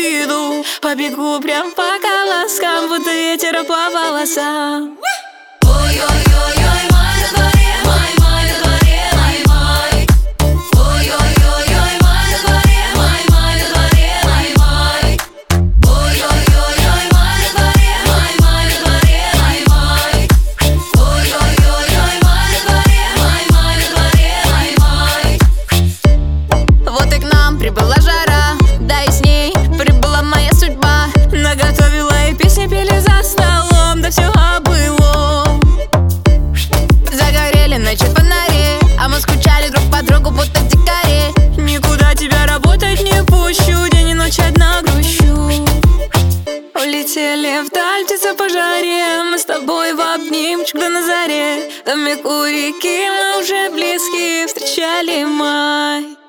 выйду. Побегу прям по колоскам, вот ветер по волосам. Ой-ой-ой-ой, май на дворе, май на дворе, май. Ой-ой-ой-ой, май на дворе, май на дворе, май. Ой-ой-ой-ой, май на дворе, май на дворе, май. Ой-ой-ой-ой, май на дворе, май на дворе, май. Вот и к нам прибыла жара, да и с ней прибыла моя судьба. Наготовила и песни пели за столом, да все было. Загорели ночи фонари, а мы скучали друг по другу, будто дикари. Никуда тебя работать не пущу, день и ночь одна грущу. Улетели вдаль птицы по жаре, мы с тобой в обнимчик да на заре. Домик у реки, мы уже близки, встречали май.